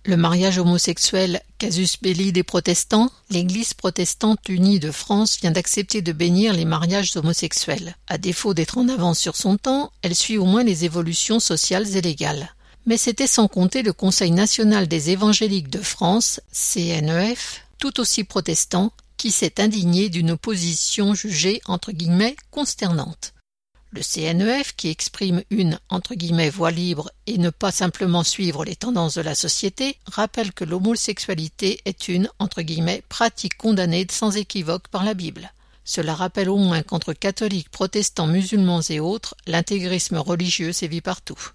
Le mariage homosexuel casus belli des protestants, l'Église protestante unie de France vient d'accepter de bénir les mariages homosexuels. À défaut d'être en avance sur son temps, elle suit au moins les évolutions sociales et légales. Mais c'était sans compter le Conseil national des évangéliques de France, CNEF, tout aussi protestant, qui s'est indigné d'une opposition jugée entre guillemets consternante. Le CNEF, qui exprime une entre guillemets voie libre et ne pas simplement suivre les tendances de la société, rappelle que l'homosexualité est une entre guillemets pratique condamnée sans équivoque par la Bible. Cela rappelle au moins qu'entre catholiques, protestants, musulmans et autres, l'intégrisme religieux sévit partout.